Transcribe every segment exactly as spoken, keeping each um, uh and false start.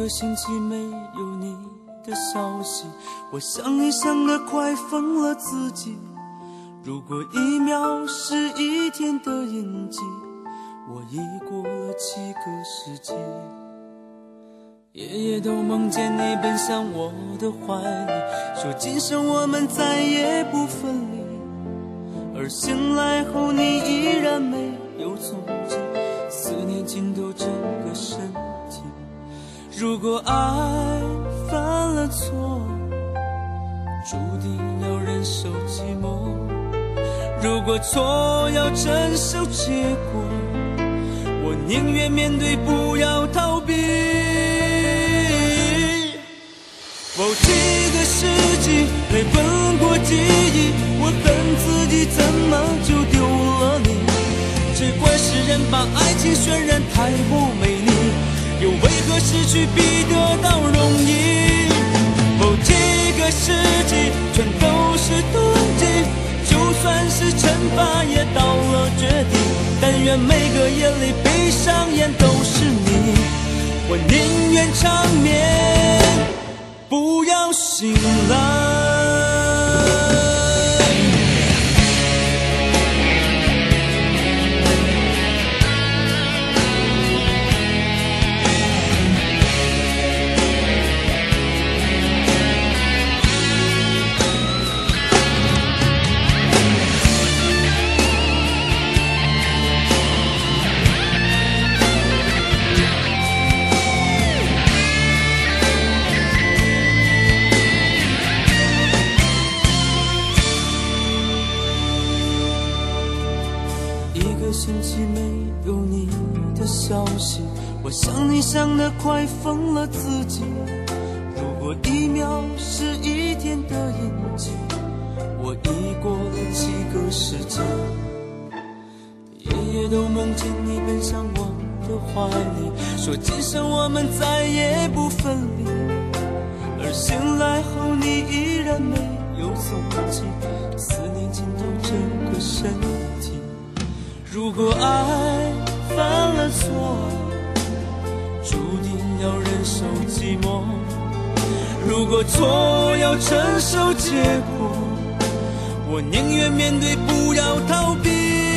个星期没有你的消息，我想你想得快疯了自己。如果一秒是一天的印记，我已过了七个世纪。夜夜都梦见你奔向我的怀里，说今生我们再也不分离。而醒来后你依然没有踪迹，思念浸透整个身体。如果爱犯了错，注定要忍受寂寞。如果错要承受结果，我宁愿面对，不要逃避。哦，几个世纪泪奔过记忆，我恨自己怎么就丢了你。只怪世人把爱情渲染太过美丽，又为何失去比得到容易。哦，几个世纪全都是妒忌，就算是惩罚也到了绝地。但愿每个夜里闭上眼都是你，我宁愿长眠，不要醒来。星期没有你的消息，我想你想得快疯了自己。如果一秒是一天的印记，我已过了七个世纪。夜夜都梦见你奔向我的怀里，说今生我们再也不分离。而醒来后你依然没有踪迹，思念浸透整个身体。如果爱犯了错，注定要忍受寂寞。如果错要承受结果，我宁愿面对，不要逃避。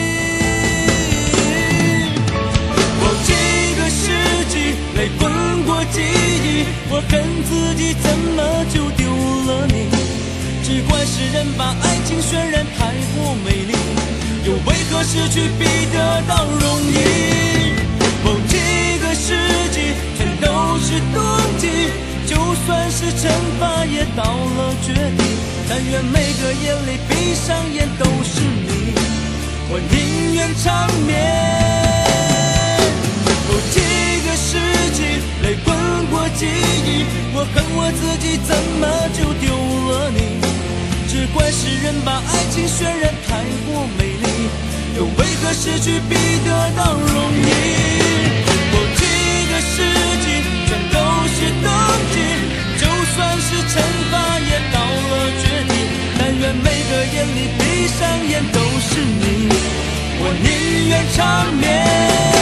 哦，几个世纪泪滚过记忆，我恨自己怎么就丢了你。只怪世人把爱情渲染太过美丽，又为何失去比得到容易。某几个世纪全都是妒忌，就算是惩罚也到了绝地。但愿每个夜里闭上眼都是你，我宁愿长眠。某几个世纪泪滚过记忆，我恨我自己怎么就丢了你。只怪世人把爱情渲染太过美丽，又为何失去比得到容易。哦，几个世纪全都是妒忌，就算是惩罚也到了绝地。但愿每个夜里闭上眼都是你，我宁愿长眠。